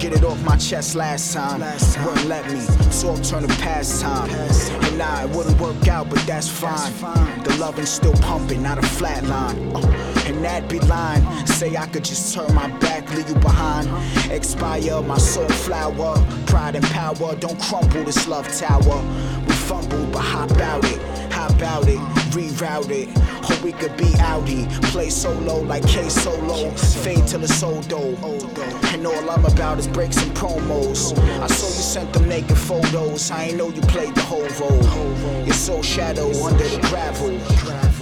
Get it off my chest last time. Wouldn't let me. Talk turn to pastime. And nah, it wouldn't work out, but that's fine. The loving's still pumping, not a flat line. And that'd be lying. Say I could just turn my back, leave you behind. Expire my soul flower. Pride and power, don't crumble this love tower. We fumble, but how about it? How about it? Reroute it. Hope we could be outie. Play solo like K Solo. Fade till it's old though. And all I'm about is breaks and promos. I saw you sent them naked photos. I ain't know you played the whole role. Your soul shadow under the gravel.